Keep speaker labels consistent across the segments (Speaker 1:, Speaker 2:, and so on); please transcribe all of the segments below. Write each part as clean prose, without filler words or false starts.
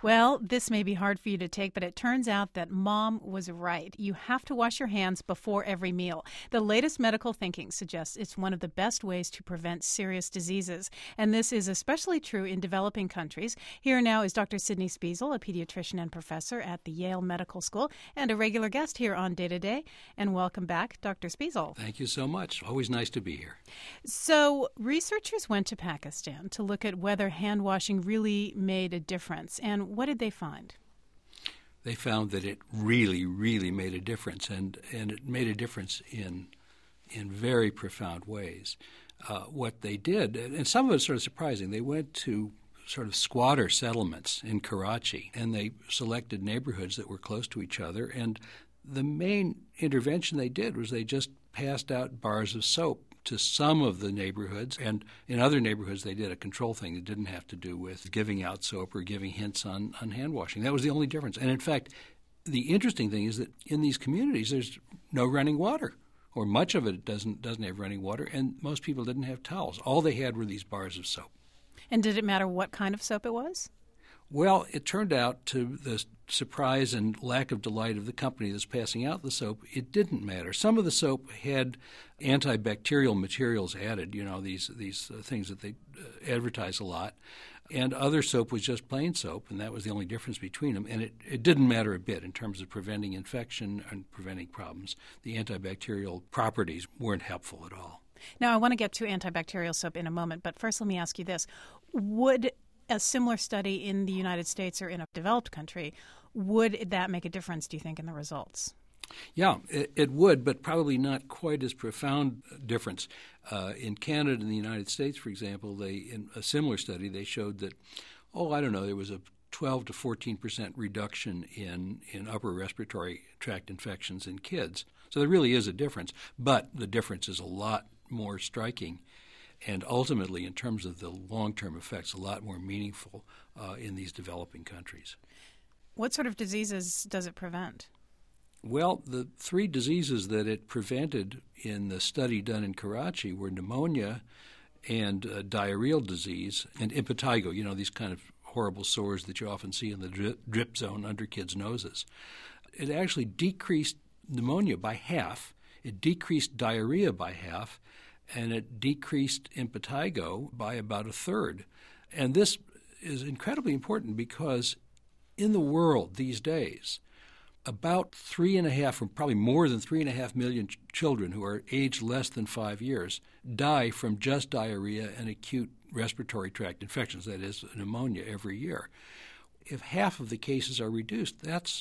Speaker 1: Well, this may be hard for you to take, but it turns out that Mom was right. You have to wash your hands before every meal. The latest medical thinking suggests it's one of the best ways to prevent serious diseases, and this is especially true in developing countries. Here now is Dr. Sidney Spiesel, a pediatrician and professor at the Yale Medical School, and a regular guest here on Day to Day. And welcome back, Dr. Spiesel.
Speaker 2: Thank you so much. Always nice to be here.
Speaker 1: So, researchers went to Pakistan to look at whether hand washing really made a difference. And what did they find?
Speaker 2: They found that it really, really made a difference, and it made a difference in very profound ways. What they did, and some of it is sort of surprising, they went to sort of squatter settlements in Karachi, and they selected neighborhoods that were close to each other, and the main intervention they did was they just passed out bars of soap to some of the neighborhoods, and in other neighborhoods they did a control thing that didn't have to do with giving out soap or giving hints on hand washing. That was the only difference. And in fact, the interesting thing is that in these communities there's no running water, or much of it doesn't have running water, and most people didn't have towels. All they had were these bars of soap.
Speaker 1: And did it matter what kind of soap it was?
Speaker 2: Well, it turned out, to the surprise and lack of delight of the company that's passing out the soap, it didn't matter. Some of the soap had antibacterial materials added, these things that they advertise a lot, and other soap was just plain soap, and that was the only difference between them. And it didn't matter a bit in terms of preventing infection and preventing problems. The antibacterial properties weren't helpful at all.
Speaker 1: Now, I want to get to antibacterial soap in a moment, but first let me ask you this. Would a similar study in the United States or in a developed country, would that make a difference, do you think, in the results?
Speaker 2: Yeah, it would, but probably not quite as profound difference. In Canada and the United States, for example, in a similar study, they showed that, there was a 12 to 14% reduction in upper respiratory tract infections in kids. So there really is a difference, but the difference is a lot more striking and ultimately, in terms of the long-term effects, a lot more meaningful in these developing countries.
Speaker 1: What sort of diseases does it prevent?
Speaker 2: Well, the three diseases that it prevented in the study done in Karachi were pneumonia and diarrheal disease and impetigo, these kind of horrible sores that you often see in the drip zone under kids' noses. It actually decreased pneumonia by half. It decreased diarrhea by half, and it decreased impetigo by about a third. And this is incredibly important because in the world these days, about 3.5, or probably more than 3.5 million children who are aged less than 5 years die from just diarrhea and acute respiratory tract infections, that is, pneumonia, every year. If half of the cases are reduced, that's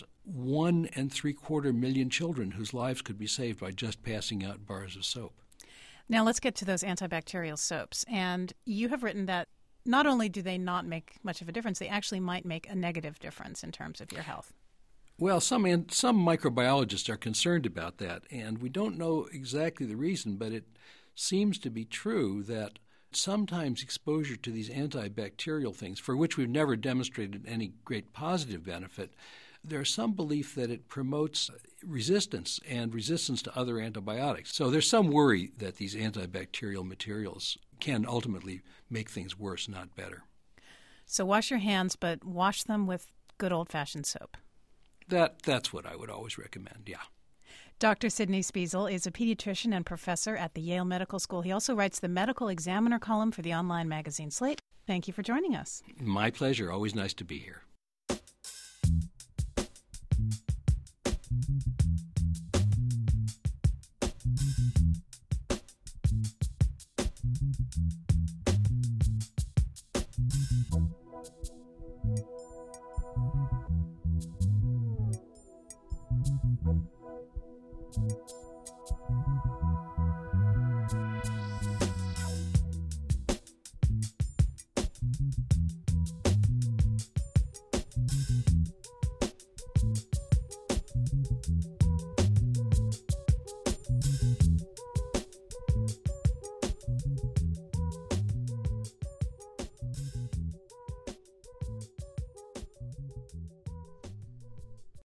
Speaker 2: 1.75 million children whose lives could be saved by just passing out bars of soap.
Speaker 1: Now let's get to those antibacterial soaps. And you have written that not only do they not make much of a difference, they actually might make a negative difference in terms of your health.
Speaker 2: Well, some microbiologists are concerned about that, and we don't know exactly the reason, but it seems to be true that sometimes exposure to these antibacterial things, for which we've never demonstrated any great positive benefit, there's some belief that it promotes resistance and resistance to other antibiotics. So there's some worry that these antibacterial materials can ultimately make things worse, not better.
Speaker 1: So wash your hands, but wash them with good old-fashioned soap.
Speaker 2: That's what I would always recommend, yeah.
Speaker 1: Dr. Sidney Spiesel is a pediatrician and professor at the Yale Medical School. He also writes the Medical Examiner column for the online magazine Slate. Thank you for joining us.
Speaker 2: My pleasure. Always nice to be here.